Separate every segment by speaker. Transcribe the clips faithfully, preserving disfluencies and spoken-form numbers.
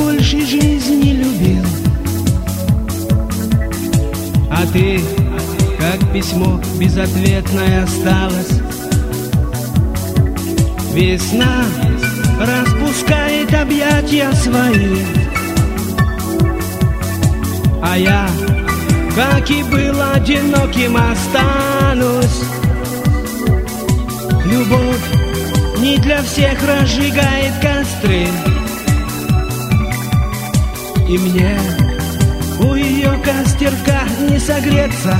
Speaker 1: больше жизни любил. А ты, как письмо безответное, осталось. Весна распускает объятия свои, а я, как и был одиноким, останусь. Любовь не для всех разжигает костры, и мне у ее костерка не согреться.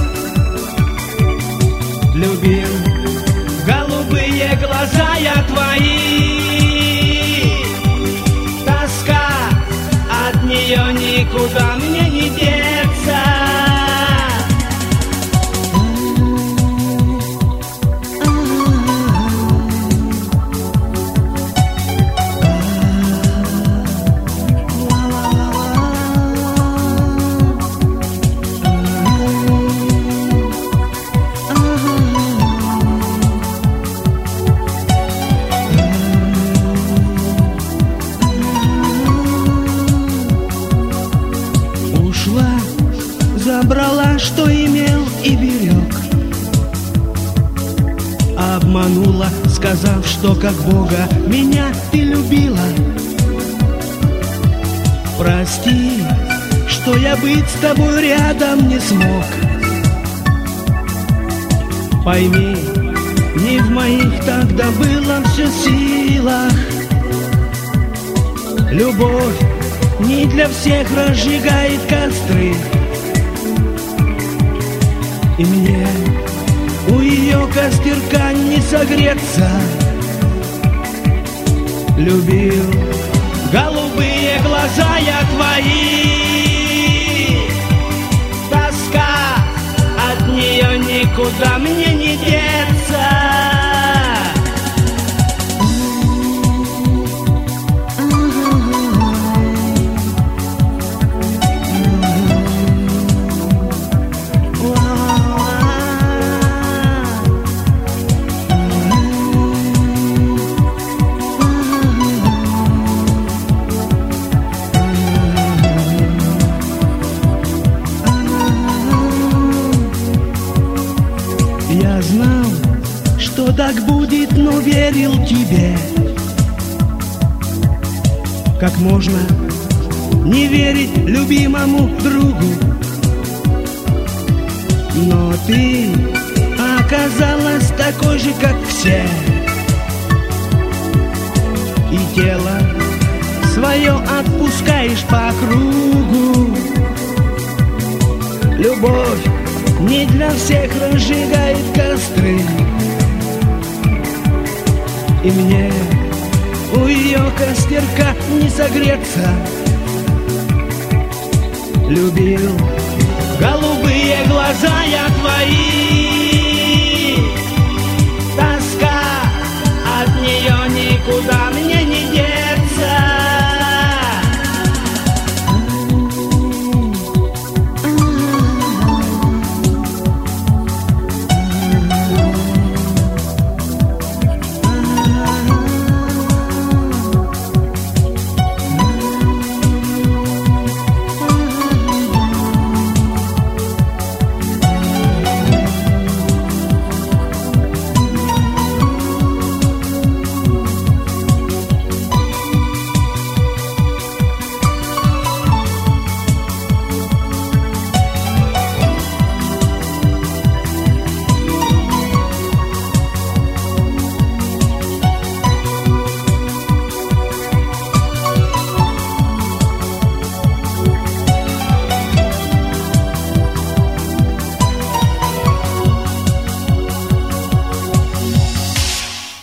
Speaker 1: Любил голубые глаза я твои, тоска от нее никуда мне не деться. Забрала, что имел и берег, обманула, сказав, что как Бога меня ты любила. Прости, что я быть с тобой рядом не смог. Пойми, не в моих тогда было все силах. Любовь не для всех разжигает костры, и мне у ее костерка не согреться. Любил голубые глаза я твои, тоска от нее никуда мне не деться. Я знал, что так будет, но верил тебе. Как можно не верить любимому другу? Но ты оказалась такой же, как все, и тело свое отпускаешь по кругу. Любовь не для всех разжигает костры, и мне у ее костерка не согреться. Любил голубые глаза я твои,